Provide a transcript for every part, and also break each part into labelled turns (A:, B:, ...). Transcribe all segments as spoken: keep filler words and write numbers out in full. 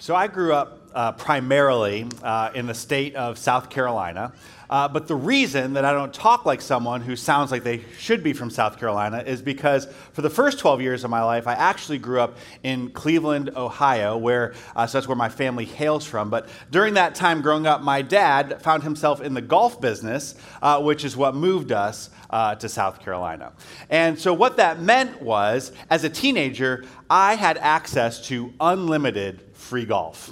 A: So I grew up uh, primarily uh, in the state of South Carolina, uh, but the reason that I don't talk like someone who sounds like they should be from South Carolina is because for the first twelve years of my life, I actually grew up in Cleveland, Ohio, where uh, so that's where my family hails from. But during that time growing up, my dad found himself in the golf business, uh, which is what moved us uh, to South Carolina. And so what that meant was, as a teenager, I had access to unlimited free golf,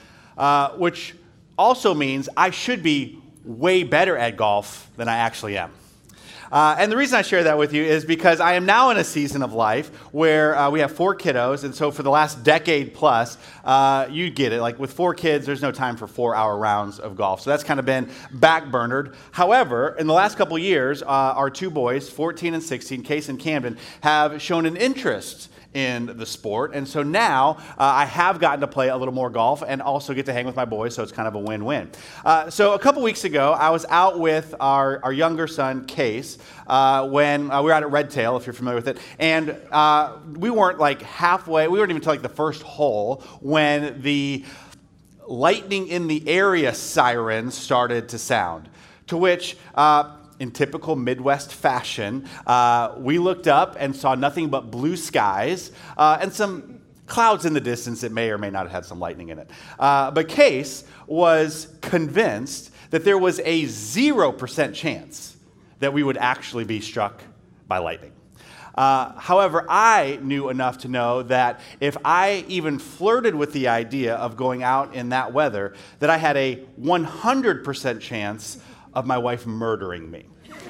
A: uh, which also means I should be way better at golf than I actually am. Uh, and the reason I share that with you is because I am now in a season of life where uh, we have four kiddos, and so for the last decade plus, uh, you get it, like with four kids, there's no time for four-hour rounds of golf. So that's kind of been backburnered. However, in the last couple years, uh, our two boys, fourteen and sixteen, Case and Camden, have shown an interest in the sport. And so now uh, I have gotten to play a little more golf and also get to hang with my boys, so it's kind of a win-win. Uh, so a couple weeks ago, I was out with our, our younger son, Case, uh, when uh, we were out at Red Tail, if you're familiar with it, and uh, we weren't like halfway, we weren't even to like the first hole when the lightning in the area sirens started to sound, to which uh, in typical Midwest fashion, uh, we looked up and saw nothing but blue skies uh, and some clouds in the distance that may or may not have had some lightning in it. Uh, but Case was convinced that there was a zero percent chance that we would actually be struck by lightning. Uh, however, I knew enough to know that if I even flirted with the idea of going out in that weather, that I had a one hundred percent chance of my wife murdering me.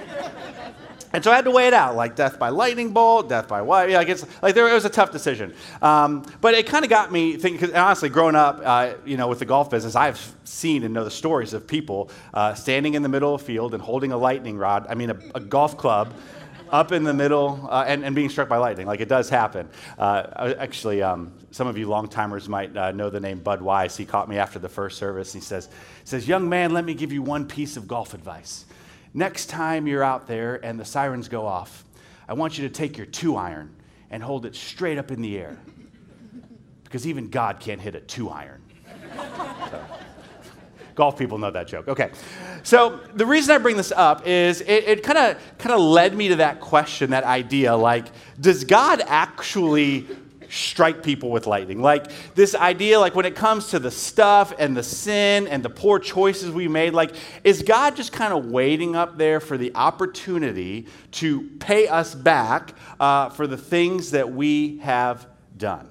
A: And so I had to weigh it out, like death by lightning bolt, death by what? Yeah, like, it's, like there, it was a tough decision. Um, but it kind of got me thinking, because honestly, growing up, uh, you know, with the golf business, I've seen and know the stories of people uh, standing in the middle of a field and holding a lightning rod, I mean, a, a golf club, up in the middle uh, and, and being struck by lightning. Like, it does happen. Uh, actually, um, some of you long-timers might uh, know the name Bud Wise. He caught me after the first service. He says, he says, "Young man, let me give you one piece of golf advice. Next time you're out there and the sirens go off, I want you to take your two-iron and hold it straight up in the air. Because even God can't hit a two-iron." So, golf people know that joke. Okay. So the reason I bring this up is it kind of kind of led me to that question, that idea, like, does God actually strike people with lightning? Like, this idea, like, when it comes to the stuff and the sin and the poor choices we made, like, is God just kind of waiting up there for the opportunity to pay us back uh, for the things that we have done?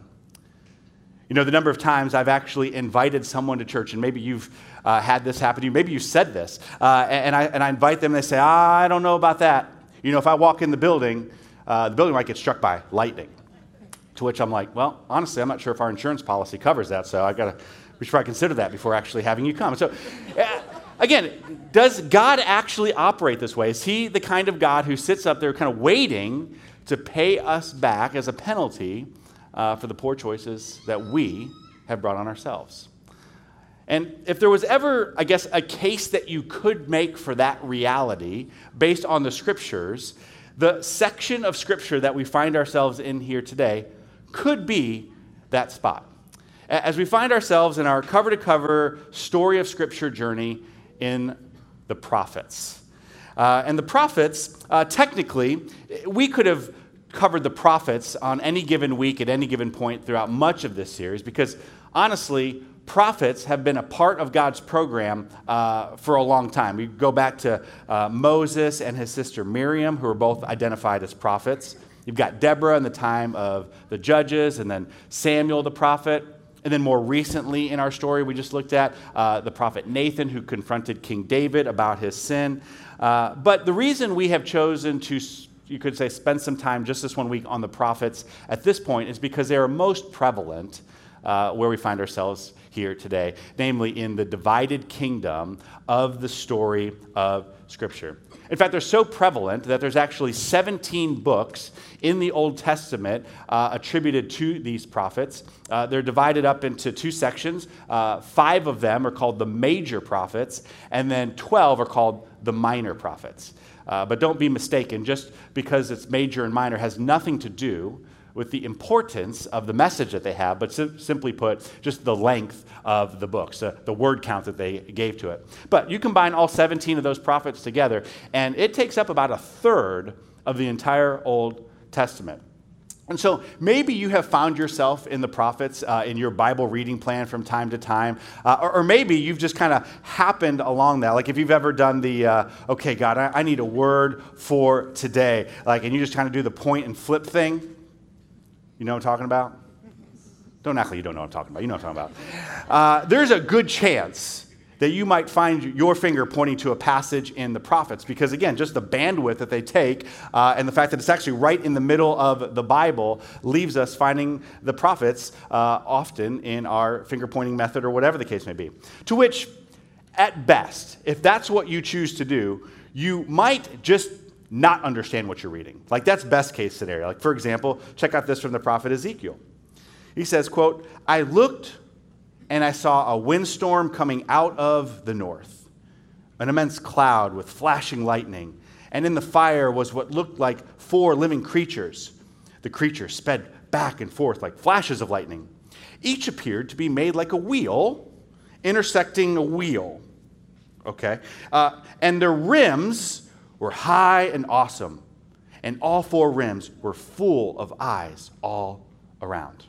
A: You know, the number of times I've actually invited someone to church, and maybe you've uh, had this happen to you, maybe you said this, uh, and, I, and I invite them, and they say, ah, I don't know about that. You know, if I walk in the building, uh, the building might get struck by lightning. To which I'm like, well, honestly, I'm not sure if our insurance policy covers that, so I've got to, we should probably consider that before actually having you come. So, uh, again, does God actually operate this way? Is he the kind of God who sits up there kind of waiting to pay us back as a penalty uh, for the poor choices that we have brought on ourselves? And if there was ever, I guess, a case that you could make for that reality based on the Scriptures, the section of Scripture that we find ourselves in here today could be that spot. As we find ourselves in our cover-to-cover story of Scripture journey in the prophets. Uh, and the prophets, uh, technically, we could have covered the prophets on any given week at any given point throughout much of this series, because honestly, prophets have been a part of God's program uh, for a long time. We go back to uh, Moses and his sister Miriam, who are both identified as prophets. You've got Deborah in the time of the judges, and then Samuel the prophet. And then more recently in our story we just looked at, uh, the prophet Nathan, who confronted King David about his sin. Uh, but the reason we have chosen to, you could say, spend some time just this one week on the prophets at this point is because they are most prevalent uh, where we find ourselves here today, namely in the divided kingdom of the story of Scripture. In fact, they're so prevalent that there's actually seventeen books in the Old Testament uh, attributed to these prophets. Uh, they're divided up into two sections. Uh, five of them are called the major prophets, and then twelve are called the minor prophets. Uh, but don't be mistaken, just because it's major and minor has nothing to do with the importance of the message that they have, but sim- simply put, just the length of the books, uh, the word count that they gave to it. But you combine all seventeen of those prophets together, and it takes up about a third of the entire Old Testament. And so maybe you have found yourself in the prophets uh, in your Bible reading plan from time to time, uh, or, or maybe you've just kind of happened along that. Like if you've ever done the, uh, okay, God, I, I need a word for today, like, and you just kind of do the point and flip thing. You know what I'm talking about? Don't act like you don't know what I'm talking about. You know what I'm talking about. Uh, there's a good chance that you might find your finger pointing to a passage in the prophets. Because again, just the bandwidth that they take uh, and the fact that it's actually right in the middle of the Bible leaves us finding the prophets uh, often in our finger pointing method or whatever the case may be. To which, at best, if that's what you choose to do, you might just not understand what you're reading. Like that's best case scenario. Like for example, check out this from the prophet Ezekiel. He says, quote, I looked and I saw a windstorm coming out of the north, an immense cloud with flashing lightning, and in the fire was what looked like four living creatures. The creatures sped back and forth like flashes of lightning. Each appeared to be made like a wheel, intersecting a wheel. Okay? Uh, and their rims were high and awesome, and all four rims were full of eyes all around.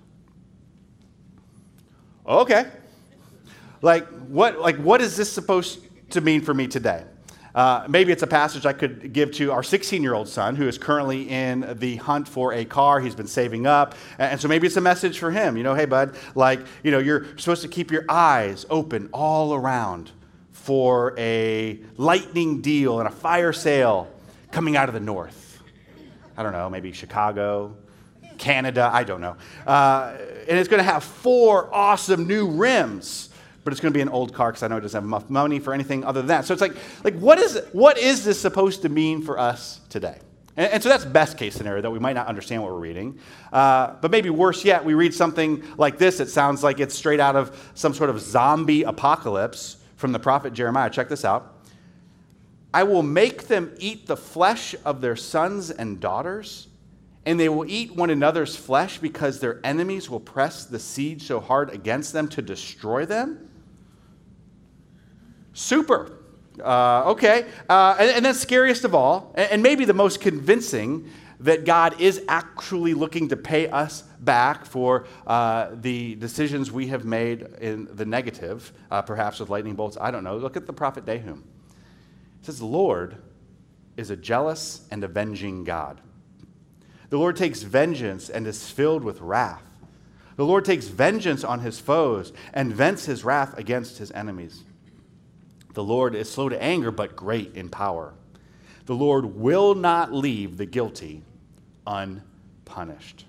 A: Okay. Like what, like what is this supposed to mean for me today? Uh, maybe it's a passage I could give to our sixteen-year-old son who is currently in the hunt for a car. He's been saving up. And so maybe it's a message for him. You know, hey, bud, like, you know, you're supposed to keep your eyes open all around for a lightning deal and a fire sale coming out of the north. I don't know, maybe Chicago, Canada, I don't know. Uh, and it's going to have four awesome new rims, but it's going to be an old car because I know it doesn't have enough money for anything other than that. So it's like, like what is what is this supposed to mean for us today? And, and so that's best case scenario, that we might not understand what we're reading. Uh, but maybe worse yet, we read something like this. It sounds like it's straight out of some sort of zombie apocalypse from the prophet Jeremiah. Check this out. I will make them eat the flesh of their sons and daughters, and they will eat one another's flesh because their enemies will press the siege so hard against them to destroy them. Super. Uh, okay. Uh, and, and then scariest of all, and, and maybe the most convincing, that God is actually looking to pay us back for uh, the decisions we have made in the negative, uh, perhaps with lightning bolts. I don't know. Look at the prophet Nahum. It says, the Lord is a jealous and avenging God. The Lord takes vengeance and is filled with wrath. The Lord takes vengeance on his foes and vents his wrath against his enemies. The Lord is slow to anger, but great in power. The Lord will not leave the guilty unpunished.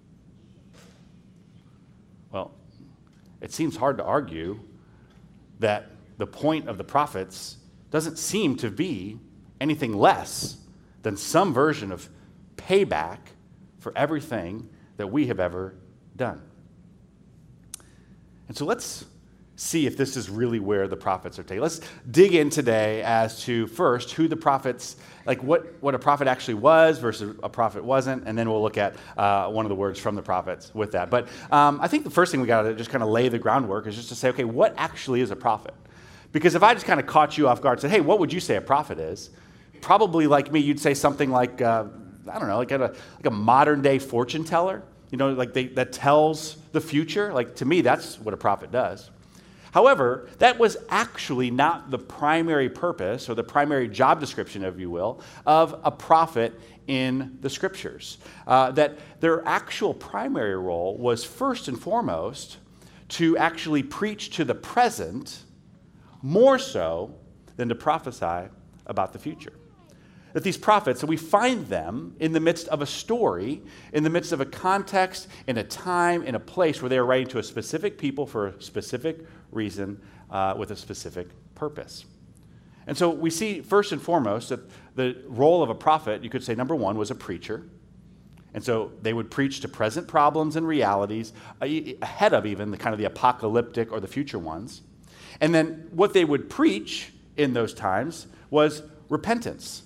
A: Well, it seems hard to argue that the point of the prophets doesn't seem to be anything less than some version of payback for everything that we have ever done. And so let's see if this is really where the prophets are taken. Let's dig in today as to, first, who the prophets, like what, what a prophet actually was versus a prophet wasn't, and then we'll look at uh, one of the words from the prophets with that. But um, I think the first thing we got to just kind of lay the groundwork is just to say, okay, what actually is a prophet? Because if I just kind of caught you off guard and said, hey, what would you say a prophet is? Probably like me, you'd say something like, uh, I don't know, like a, like a modern day fortune teller, you know, like they, that tells the future. Like to me, that's what a prophet does. However, that was actually not the primary purpose or the primary job description, if you will, of a prophet in the scriptures. Uh, that their actual primary role was first and foremost to actually preach to the present more so than to prophesy about the future. That these prophets, we find them in the midst of a story, in the midst of a context, in a time, in a place where they are writing to a specific people for a specific reason, uh, with a specific purpose. And so we see first and foremost that the role of a prophet, you could say number one, was a preacher. And so they would preach to present problems and realities, uh, ahead of even the kind of the apocalyptic or the future ones. And then what they would preach in those times was repentance.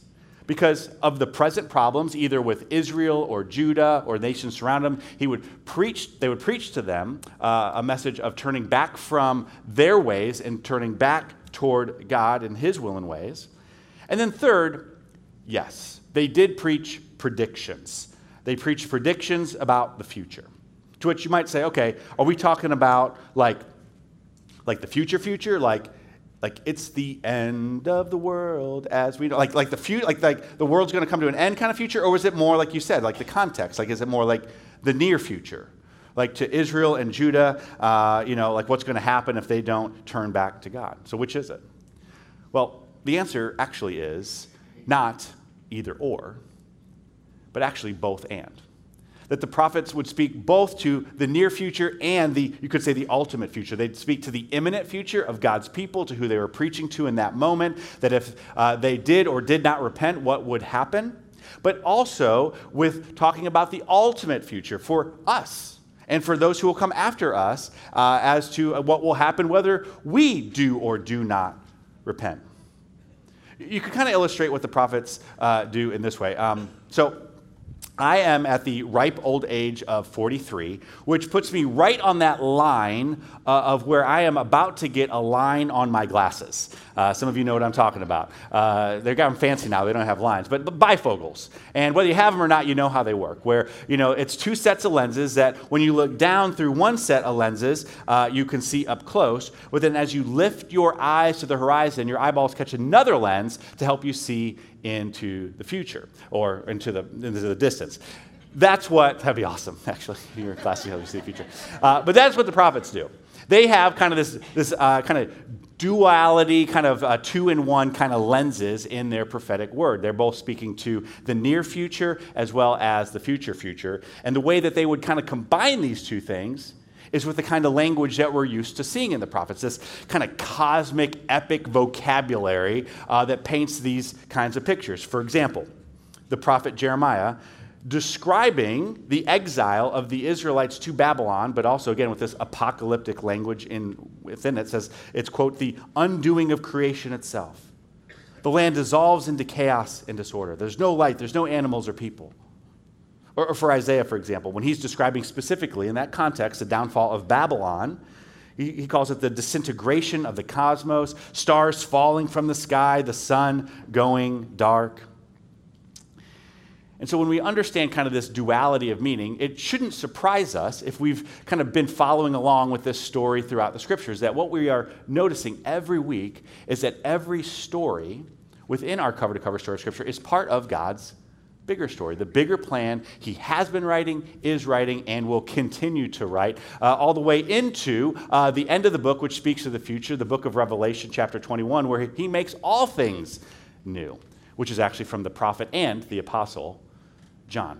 A: because of the present problems, either with Israel or Judah or nations surrounding them. He would preach, they would preach to them uh, a message of turning back from their ways and turning back toward God and his will and ways. And then third, yes, they did preach predictions. They preached predictions about the future. To which you might say, okay, are we talking about like, like the future future? Like, like it's the end of the world as we know, like, like the future, like, like the world's going to come to an end kind of future? Or was it more, like you said, like the context? Like, is it more like the near future? Like to Israel and Judah, uh, you know, like what's going to happen if they don't turn back to God? So which is it? Well, the answer actually is not either or, but actually both and. That the prophets would speak both to the near future and the, you could say, the ultimate future. They'd speak to the imminent future of God's people, to who they were preaching to in that moment, that if uh, they did or did not repent, what would happen? But also with talking about the ultimate future for us and for those who will come after us uh, as to what will happen whether we do or do not repent. You can kind of illustrate what the prophets uh, do in this way. Um, so, I am at the ripe old age of forty-three, which puts me right on that line uh, of where I am about to get a line on my glasses. Uh, some of you know what I'm talking about. Uh, they've gotten fancy now. They don't have lines, but, but bifocals. And whether you have them or not, you know how they work, where, you know, it's two sets of lenses that when you look down through one set of lenses, uh, you can see up close. But then as you lift your eyes to the horizon, your eyeballs catch another lens to help you see into the future or into the, into the distance. That's what, that'd be awesome, actually. Your class, you help you see the future. Uh, but that's what the prophets do. They have kind of this, this uh, kind of duality, kind of uh, two-in-one kind of lenses in their prophetic word. They're both speaking to the near future as well as the future future. And the way that they would kind of combine these two things is with the kind of language that we're used to seeing in the prophets, this kind of cosmic, epic vocabulary uh, that paints these kinds of pictures. For example, the prophet Jeremiah, describing the exile of the Israelites to Babylon, but also, again, with this apocalyptic language in, within it, says it's, quote, the undoing of creation itself. The land dissolves into chaos and disorder. There's no light, there's no animals or people. Or, or for Isaiah, for example, when he's describing specifically in that context the downfall of Babylon, he, he calls it the disintegration of the cosmos, stars falling from the sky, the sun going dark. And so when we understand kind of this duality of meaning, it shouldn't surprise us if we've kind of been following along with this story throughout the scriptures, that what we are noticing every week is that every story within our cover-to-cover story of scripture is part of God's bigger story, the bigger plan he has been writing, is writing, and will continue to write, uh, all the way into uh, the end of the book, which speaks of the future, the book of Revelation, chapter twenty-one, where he makes all things new, which is actually from the prophet and the apostle John.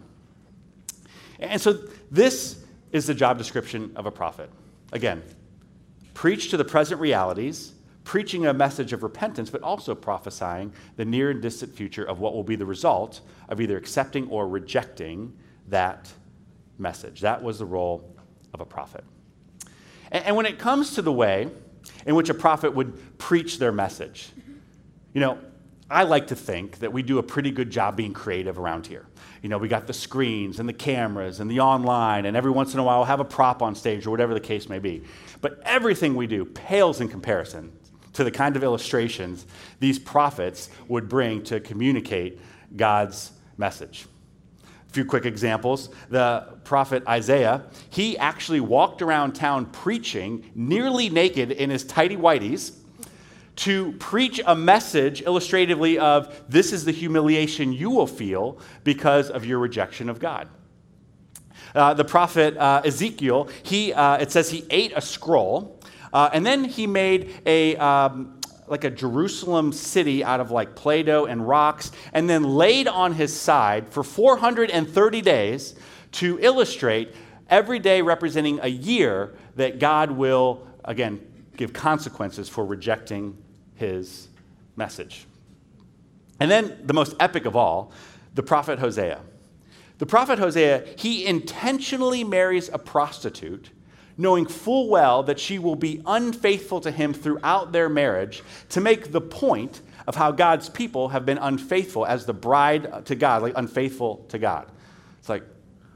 A: And so this is the job description of a prophet. Again, preach to the present realities, preaching a message of repentance, but also prophesying the near and distant future of what will be the result of either accepting or rejecting that message. That was the role of a prophet. And, and when it comes to the way in which a prophet would preach their message, you know, I like to think that we do a pretty good job being creative around here. You know, we got the screens and the cameras and the online, and every once in a while we'll have a prop on stage or whatever the case may be. But everything we do pales in comparison to the kind of illustrations these prophets would bring to communicate God's message. A few quick examples. The prophet Isaiah, he actually walked around town preaching nearly naked in his tighty-whities to preach a message illustratively of this is the humiliation you will feel because of your rejection of God. Uh, the prophet uh, Ezekiel, he uh, it says he ate a scroll, uh, and then he made a um, like a Jerusalem city out of like Play-Doh and rocks, and then laid on his side for four hundred thirty days to illustrate every day representing a year that God will, again, give consequences for rejecting his message. And then the most epic of all, the prophet Hosea. The prophet Hosea, he intentionally marries a prostitute, knowing full well that she will be unfaithful to him throughout their marriage, to make the point of how God's people have been unfaithful as the bride to God, like unfaithful to God. It's like,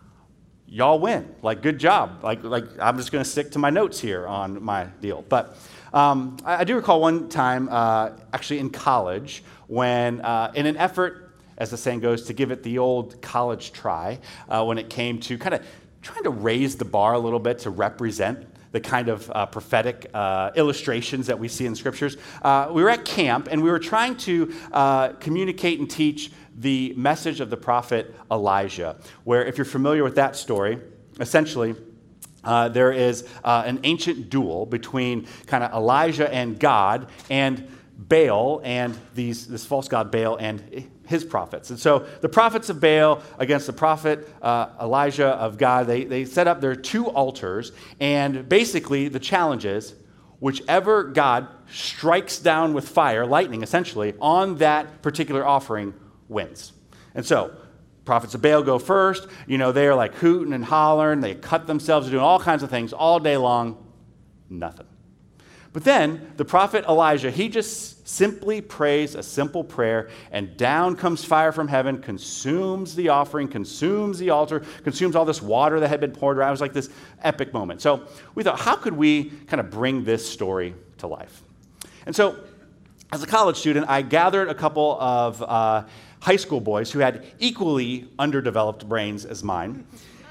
A: y'all win. Like, good job. Like, like I'm just going to stick to my notes here on my deal. But um, I, I do recall one time, uh, actually in college, when uh, in an effort, as the saying goes, to give it the old college try, uh, when it came to kind of trying to raise the bar a little bit to represent the kind of uh, prophetic uh, illustrations that we see in scriptures. Uh, we were at camp, and we were trying to uh, communicate and teach the message of the prophet Elijah, where, if you're familiar with that story, essentially, uh, there is uh, an ancient duel between kind of Elijah and God, and Baal and these this false god Baal and his prophets. And so the prophets of Baal against the prophet uh, Elijah of God, they, they set up their two altars, and basically the challenge is whichever god strikes down with fire, lightning essentially, on that particular offering wins. And so prophets of Baal go first. You know, they are like hooting and hollering. They cut themselves, doing all kinds of things all day long. Nothing. But then the prophet Elijah, he just simply prays a simple prayer, and down comes fire from heaven, consumes the offering, consumes the altar, consumes all this water that had been poured around. It was like this epic moment. So we thought, how could we kind of bring this story to life? And so as a college student, I gathered a couple of uh, high school boys who had equally underdeveloped brains as mine.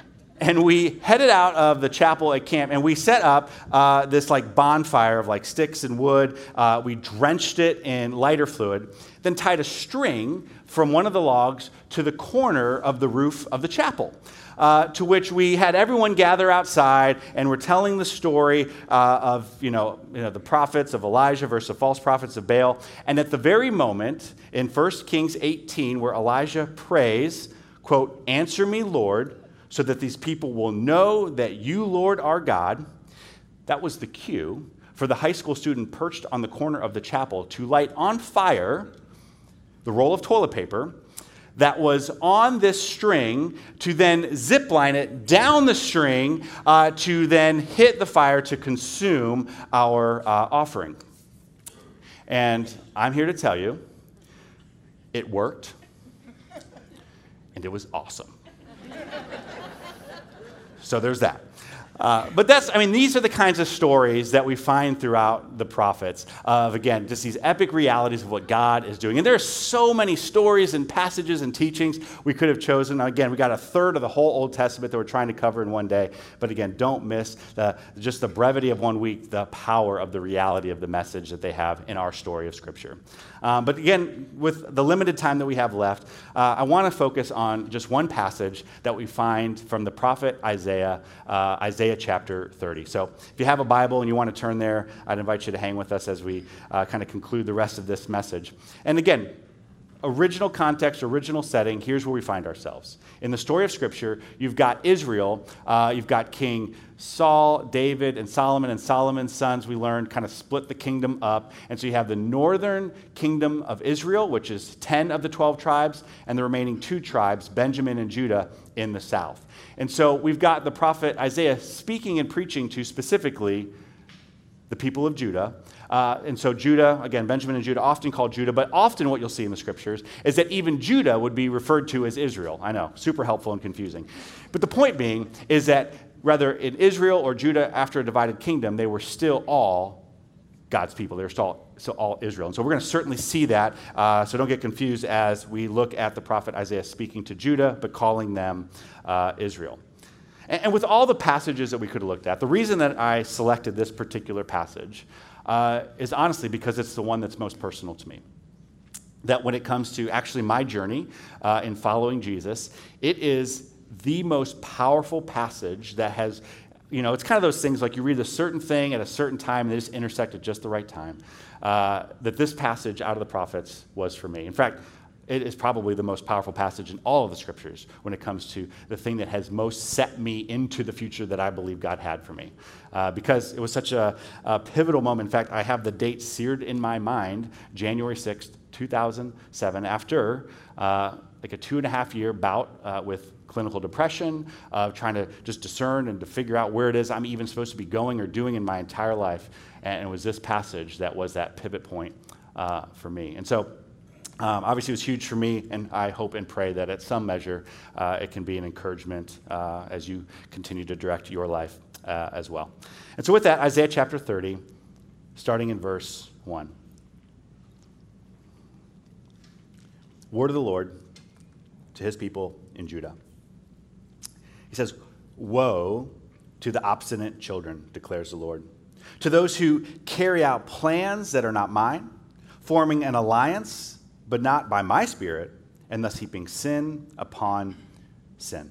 A: And we headed out of the chapel at camp, and we set up uh, this like bonfire of like sticks and wood. Uh, we drenched it in lighter fluid, then tied a string from one of the logs to the corner of the roof of the chapel, uh, to which we had everyone gather outside, and we're telling the story uh, of you know, you know the prophets of Elijah versus the false prophets of Baal. And at the very moment in First Kings eighteen, where Elijah prays, quote, "Answer me, Lord, so that these people will know that you, Lord, are God," that was the cue for the high school student perched on the corner of the chapel to light on fire the roll of toilet paper that was on this string, to then zip line it down the string uh, to then hit the fire to consume our uh, offering. And I'm here to tell you, it worked, and it was awesome. So there's that. Uh, but that's, I mean, these are the kinds of stories that we find throughout the prophets of, again, just these epic realities of what God is doing. And there are so many stories and passages and teachings we could have chosen. Again, we got a third of the whole Old Testament that we're trying to cover in one day. But again, don't miss the, just the brevity of one week, the power of the reality of the message that they have in our story of Scripture. Um, but again, with the limited time that we have left, uh, I want to focus on just one passage that we find from the prophet Isaiah, uh, Isaiah chapter thirty. So if you have a Bible and you want to turn there, I'd invite you to hang with us as we uh, kind of conclude the rest of this message. And again, original context, original setting, here's where we find ourselves. In the story of Scripture, you've got Israel, uh, you've got King Saul, David, and Solomon, and Solomon's sons, we learned, kind of split the kingdom up. And so you have the northern kingdom of Israel, which is ten of the twelve tribes, and the remaining two tribes, Benjamin and Judah, in the south. And so we've got the prophet Isaiah speaking and preaching to specifically the people of Judah. Uh, and so Judah, again, Benjamin and Judah, often called Judah, but often what you'll see in the Scriptures is that even Judah would be referred to as Israel. I know, super helpful and confusing. But the point being is that whether in Israel or Judah after a divided kingdom, they were still all God's people. They were still, still all Israel. And so we're going to certainly see that. Uh, so don't get confused as we look at the prophet Isaiah speaking to Judah, but calling them uh, Israel. And, and with all the passages that we could have looked at, the reason that I selected this particular passage uh, is honestly because it's the one that's most personal to me. That when it comes to actually my journey uh, in following Jesus, it is the most powerful passage that has, you know, it's kind of those things like you read a certain thing at a certain time and they just intersect at just the right time. Uh, that this passage out of the prophets was for me. In fact, it is probably the most powerful passage in all of the Scriptures when it comes to the thing that has most set me into the future that I believe God had for me. Uh, because it was such a, a pivotal moment. In fact, I have the date seared in my mind, January sixth, two thousand seven, after uh, like a two and a half year bout uh, with clinical depression, uh, trying to just discern and to figure out where it is I'm even supposed to be going or doing in my entire life. And it was this passage that was that pivot point uh, for me. And so, um, obviously, it was huge for me, and I hope and pray that at some measure uh, it can be an encouragement uh, as you continue to direct your life uh, as well. And so, with that, Isaiah chapter thirty, starting in verse one. Word of the Lord to his people in Judah. He says, "Woe to the obstinate children, declares the Lord, to those who carry out plans that are not mine, forming an alliance, but not by my spirit, and thus heaping sin upon sin."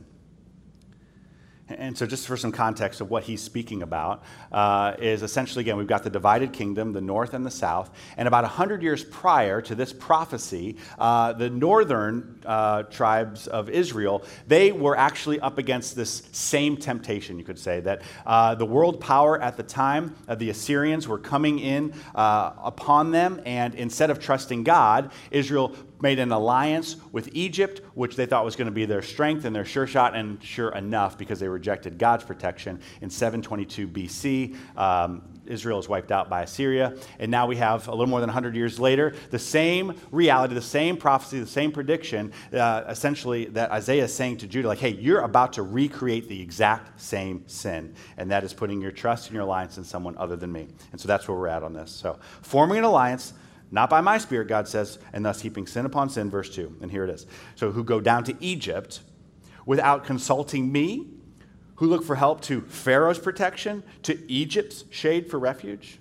A: And so just for some context of what he's speaking about, uh, is essentially, again, we've got the divided kingdom, the north and the south, and about one hundred years prior to this prophecy, uh, the northern uh, tribes of Israel, they were actually up against this same temptation, you could say, that uh, the world power at the time, uh, the Assyrians, were coming in uh, upon them, and instead of trusting God, Israel made an alliance with Egypt, which they thought was going to be their strength and their sure shot, and sure enough, because they rejected God's protection, in seven twenty-two B C, um, Israel is wiped out by Assyria, and now we have, a little more than one hundred years later, the same reality, the same prophecy, the same prediction, uh, essentially, that Isaiah is saying to Judah, like, hey, you're about to recreate the exact same sin, and that is putting your trust and your alliance in someone other than me. And so that's where we're at on this. So, forming an alliance, not by my spirit, God says, and thus heaping sin upon sin, verse two. And here it is. So, who go down to Egypt without consulting me, who look for help to Pharaoh's protection, to Egypt's shade for refuge.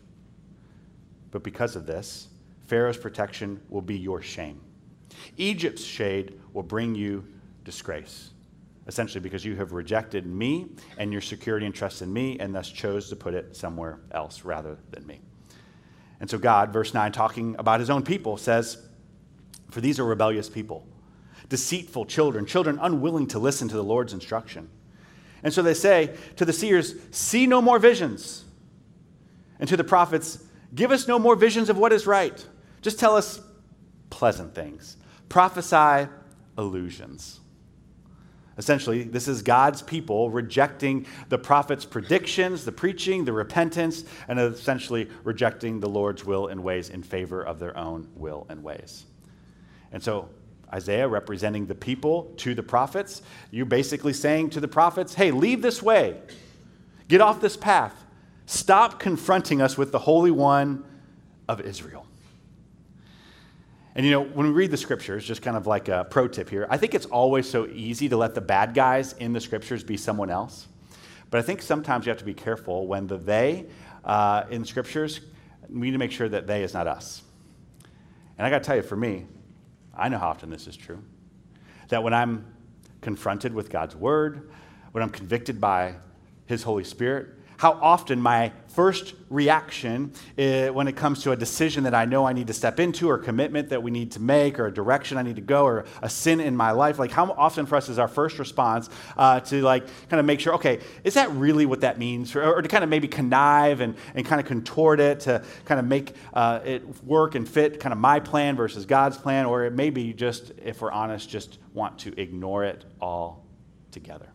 A: But because of this, Pharaoh's protection will be your shame. Egypt's shade will bring you disgrace. Essentially because you have rejected me and your security and trust in me, and thus chose to put it somewhere else rather than me. And so God, verse nine, talking about his own people, says, "For these are rebellious people, deceitful children, children unwilling to listen to the Lord's instruction." And so they say to the seers, "See no more visions." And to the prophets, "Give us no more visions of what is right. Just tell us pleasant things. Prophesy illusions." Essentially, this is God's people rejecting the prophet's predictions, the preaching, the repentance, and essentially rejecting the Lord's will and ways in favor of their own will and ways. And so Isaiah, representing the people to the prophets, you're basically saying to the prophets, hey, leave this way. Get off this path. Stop confronting us with the Holy One of Israel. And you know, when we read the scriptures, just kind of like a pro tip here, I think it's always so easy to let the bad guys in the scriptures be someone else. But I think sometimes you have to be careful when the they uh, in the scriptures, we need to make sure that they is not us. And I got to tell you, for me, I know how often this is true. That when I'm confronted with God's word, when I'm convicted by his Holy Spirit, how often my first reaction is, when it comes to a decision that I know I need to step into, or a commitment that we need to make, or a direction I need to go, or a sin in my life, like how often for us is our first response uh, to like kind of make sure, okay, is that really what that means? Or, or to kind of maybe connive and, and kind of contort it to kind of make uh, it work and fit kind of my plan versus God's plan, or it may be just, if we're honest, just want to ignore it all together.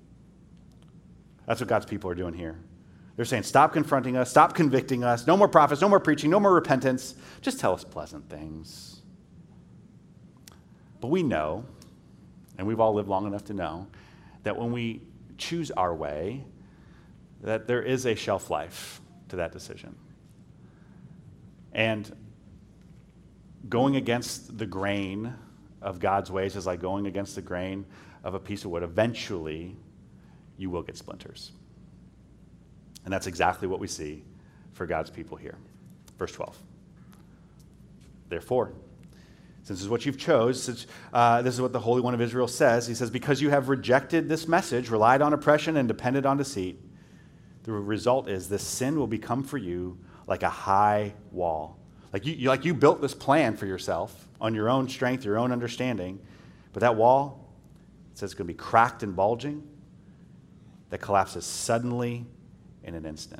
A: That's what God's people are doing here. They're saying, stop confronting us, stop convicting us, no more prophets, no more preaching, no more repentance. Just tell us pleasant things. But we know, and we've all lived long enough to know, that when we choose our way, that there is a shelf life to that decision. And going against the grain of God's ways is like going against the grain of a piece of wood. Eventually, you will get splinters. And that's exactly what we see for God's people here. Verse twelve. Therefore, since this is what you've chose, since, uh, this is what the Holy One of Israel says. He says, because you have rejected this message, relied on oppression, and depended on deceit, the result is this sin will become for you like a high wall. Like you, you, like you built this plan for yourself on your own strength, your own understanding, but that wall, it says it's going to be cracked and bulging, that collapses suddenly in an instant.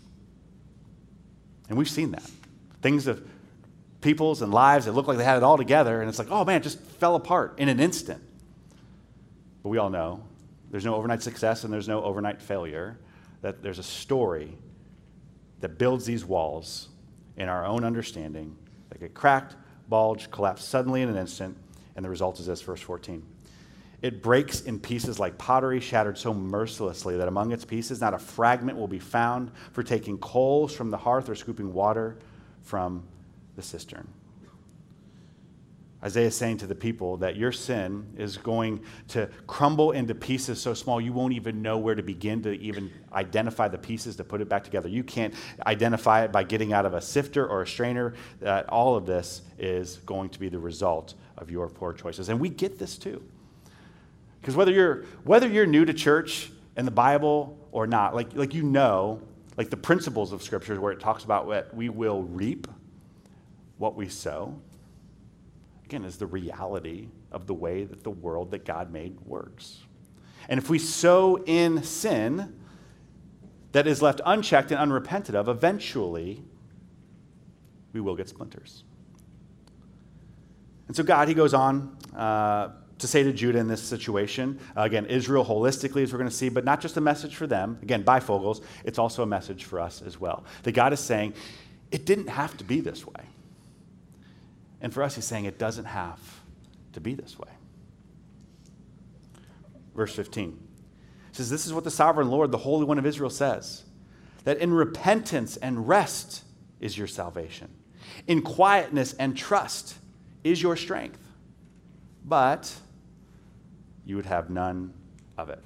A: And we've seen that. Things of peoples and lives that look like they had it all together, and it's like, oh man, it just fell apart in an instant. But we all know there's no overnight success and there's no overnight failure, that there's a story that builds these walls in our own understanding They get cracked, bulged, collapse suddenly in an instant, and the result is this, verse fourteen. It breaks in pieces like pottery, shattered so mercilessly that among its pieces not a fragment will be found for taking coals from the hearth or scooping water from the cistern. Isaiah is saying to the people that your sin is going to crumble into pieces so small you won't even know where to begin to even identify the pieces to put it back together. You can't identify it by getting out of a sifter or a strainer. Uh, all of this is going to be the result of your poor choices. And we get this too. Because whether you're whether you're new to church and the Bible or not, like, like you know, like the principles of Scripture where it talks about what we will reap, what we sow, again, is the reality of the way that the world that God made works. And if we sow in sin that is left unchecked and unrepented of, eventually we will get splinters. And so God, he goes on uh, to say to Judah in this situation, uh, again, Israel holistically, as we're going to see, but not just a message for them, again, bifocals, it's also a message for us as well. That God is saying, it didn't have to be this way. And for us, he's saying it doesn't have to be this way. Verse fifteen says, this is what the sovereign Lord, the Holy One of Israel says, that in repentance and rest is your salvation. In quietness and trust is your strength. But you would have none of it.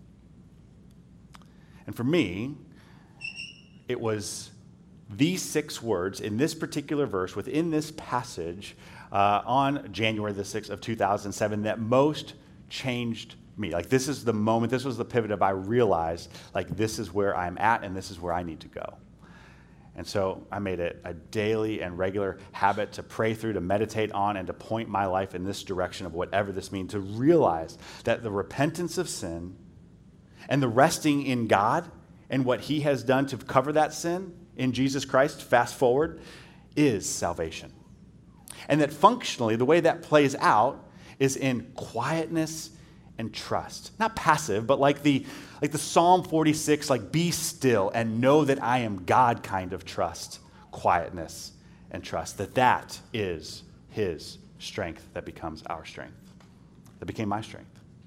A: And for me, it was these six words in this particular verse within this passage uh, on January the sixth of two thousand seven that most changed me. Like this is the moment, this was the pivot of I realized like this is where I'm at and this is where I need to go. And so I made it a daily and regular habit to pray through, to meditate on, and to point my life in this direction of whatever this means, to realize that the repentance of sin and the resting in God and what he has done to cover that sin in Jesus Christ, fast forward, is salvation. And that functionally, the way that plays out is in quietness and trust. Not passive, but like the like the Psalm forty-six, like be still and know that I am God kind of trust, quietness and trust. That that is his strength that becomes our strength, that became my strength.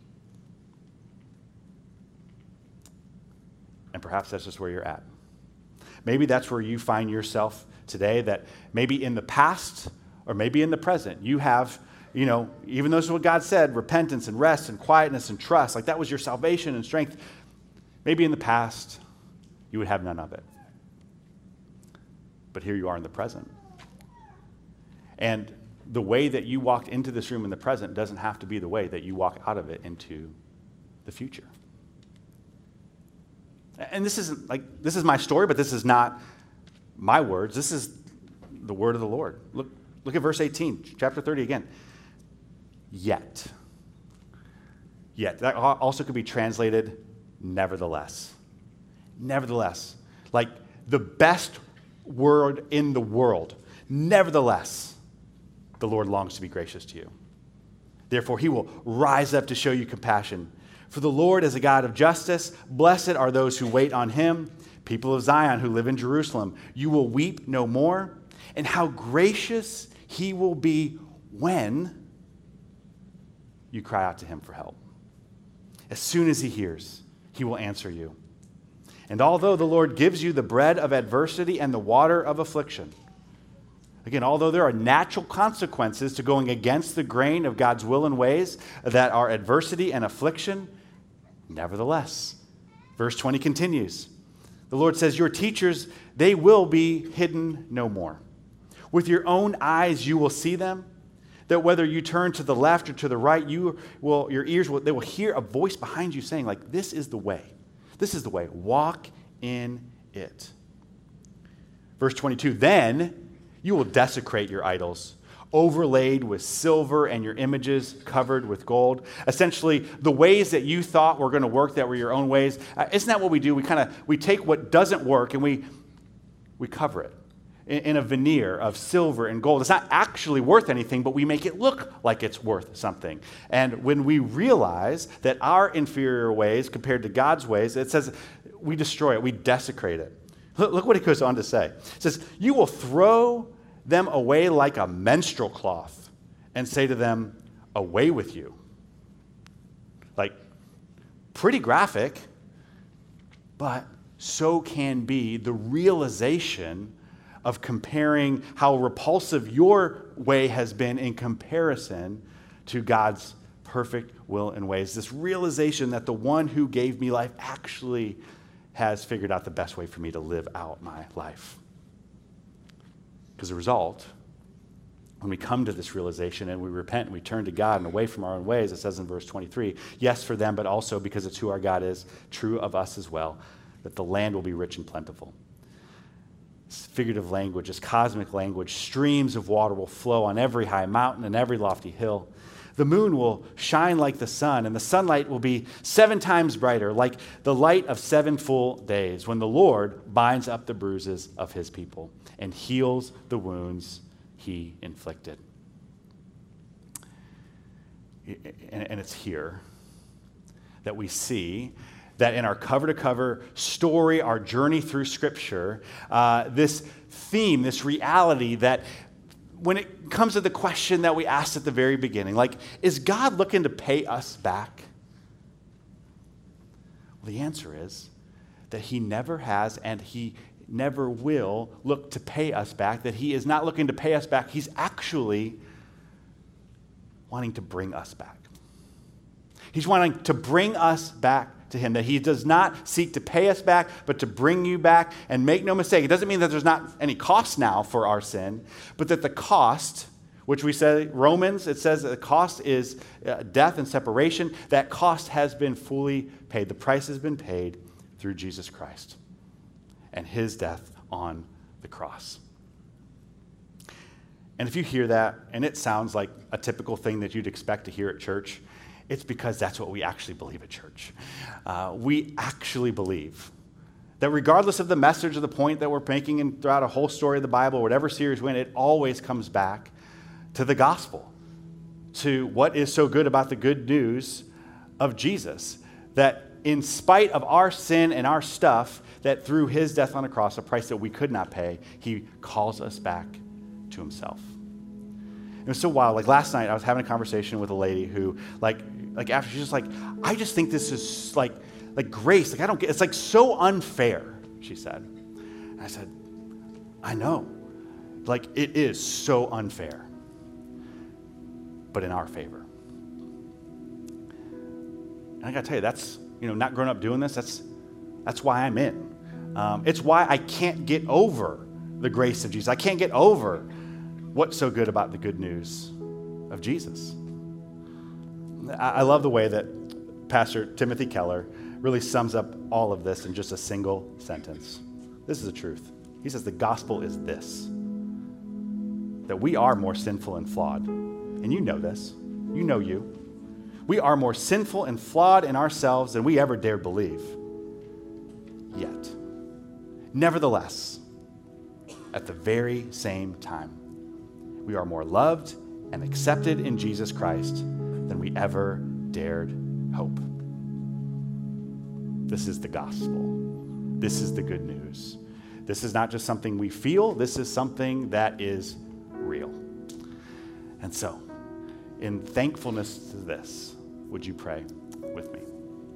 A: And perhaps that's just where you're at. Maybe that's where you find yourself today, that maybe in the past or maybe in the present, you have, you know, even though this is what God said, repentance and rest and quietness and trust, like that was your salvation and strength. Maybe in the past, you would have none of it. But here you are in the present. And the way that you walked into this room in the present doesn't have to be the way that you walk out of it into the future. And this isn't like, this is my story, but this is not my words. This is the word of the Lord. Look, look at verse eighteen, chapter thirty again. Yet. Yet. That also could be translated nevertheless. Nevertheless. Like the best word in the world. Nevertheless, the Lord longs to be gracious to you. Therefore, he will rise up to show you compassion. For the Lord is a God of justice. Blessed are those who wait on him. People of Zion who live in Jerusalem. You will weep no more. And how gracious he will be when you cry out to him for help. As soon as he hears, he will answer you. And although the Lord gives you the bread of adversity and the water of affliction, again, although there are natural consequences to going against the grain of God's will and ways that are adversity and affliction, nevertheless, verse twenty continues. The Lord says, your teachers, they will be hidden no more. With your own eyes you will see them, that whether you turn to the left or to the right, you will, your ears will, they will hear a voice behind you saying, like, this is the way. This is the way. Walk in it. Verse twenty-two, then you will desecrate your idols, overlaid with silver and your images covered with gold. Essentially, the ways that you thought were going to work that were your own ways. Uh, isn't that what we do? We kind of, we take what doesn't work and we, we cover it in, in a veneer of silver and gold. It's not actually worth anything, but we make it look like it's worth something. And when we realize that our inferior ways compared to God's ways, it says we destroy it, we desecrate it. Look, look what it goes on to say. It says, you will throw them away like a menstrual cloth and say to them, away with you. Like, pretty graphic, but so can be the realization of comparing how repulsive your way has been in comparison to God's perfect will and ways. This realization that the one who gave me life actually has figured out the best way for me to live out my life. Because the result, when we come to this realization and we repent and we turn to God and away from our own ways, it says in verse twenty-three, yes, for them, but also because it's who our God is, true of us as well, that the land will be rich and plentiful. This figurative language, this cosmic language, streams of water will flow on every high mountain and every lofty hill. The moon will shine like the sun, and the sunlight will be seven times brighter, like the light of seven full days, when the Lord binds up the bruises of his people and heals the wounds he inflicted. And it's here that we see that in our cover-to-cover story, our journey through Scripture, uh, this theme, this reality that when it comes to the question that we asked at the very beginning, like, is God looking to pay us back? Well, the answer is that he never has and he never will look to pay us back, that he is not looking to pay us back. He's actually wanting to bring us back. He's wanting to bring us back to him, that he does not seek to pay us back, but to bring you back. And make no mistake, it doesn't mean that there's not any cost now for our sin, but that the cost, which we say, Romans, it says that the cost is uh, death and separation. That cost has been fully paid. The price has been paid through Jesus Christ and his death on the cross. And if you hear that, and it sounds like a typical thing that you'd expect to hear at church, it's because that's what we actually believe at church. Uh, we actually believe that regardless of the message or the point that we're making in, throughout a whole story of the Bible, whatever series we're in, it always comes back to the gospel, to what is so good about the good news of Jesus, that in spite of our sin and our stuff, that through his death on the cross, a price that we could not pay, he calls us back to himself. It was so wild. Like last night, I was having a conversation with a lady who, like, like after she's just like, I just think this is like, like grace. Like I don't get. It's like so unfair. She said. And I said, I know. Like it is so unfair, but in our favor. And I got to tell you, that's you know, not growing up doing this. That's that's why I'm in. Um, it's why I can't get over the grace of Jesus. I can't get over what's so good about the good news of Jesus. I love the way that Pastor Timothy Keller really sums up all of this in just a single sentence. This is the truth. He says the gospel is this, that we are more sinful and flawed. And you know this. You know you. We are more sinful and flawed in ourselves than we ever dared believe. Yet, nevertheless, at the very same time, we are more loved and accepted in Jesus Christ than we ever dared hope. This is the gospel. This is the good news. This is not just something we feel. This is something that is real. And so, in thankfulness to this, would you pray with me?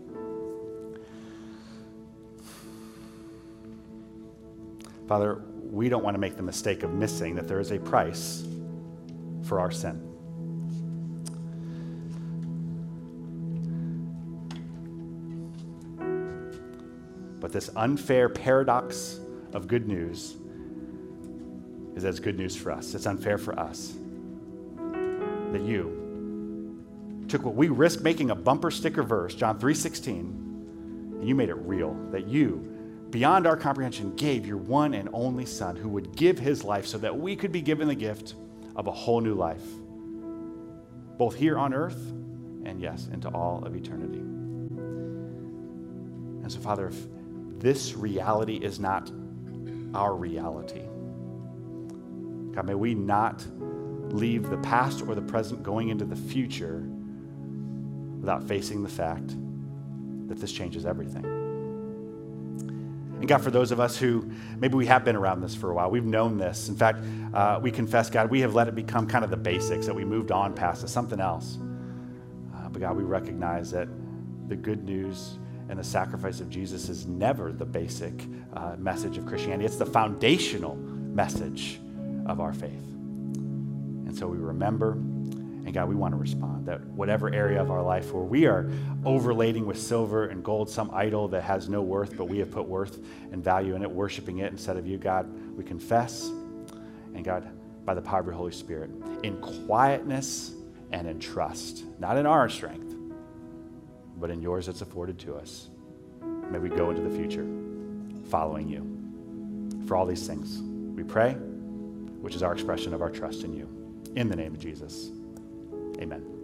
A: Father, we don't want to make the mistake of missing that there is a price for our sin. But this unfair paradox of good news is that it's good news for us. It's unfair for us that you took what we risked making a bumper sticker verse, John three sixteen, and you made it real, that you, beyond our comprehension, gave your one and only Son who would give his life so that we could be given the gift of a whole new life, both here on earth and, yes, into all of eternity. And so, Father, if this reality is not our reality, God, may we not leave the past or the present going into the future without facing the fact that this changes everything. And God, for those of us who maybe we have been around this for a while, we've known this. In fact, uh, we confess, God, we have let it become kind of the basics, that we moved on past to something else. Uh, but God, we recognize that the good news and the sacrifice of Jesus is never the basic uh, message of Christianity. It's the foundational message of our faith. And so we remember, and God, we want to respond that whatever area of our life where we are overlading with silver and gold some idol that has no worth, but we have put worth and value in it, worshiping it instead of you, God, we confess. And God, by the power of your Holy Spirit, in quietness and in trust, not in our strength, but in yours that's afforded to us, may we go into the future following you. For all these things, we pray, which is our expression of our trust in you. In the name of Jesus, amen.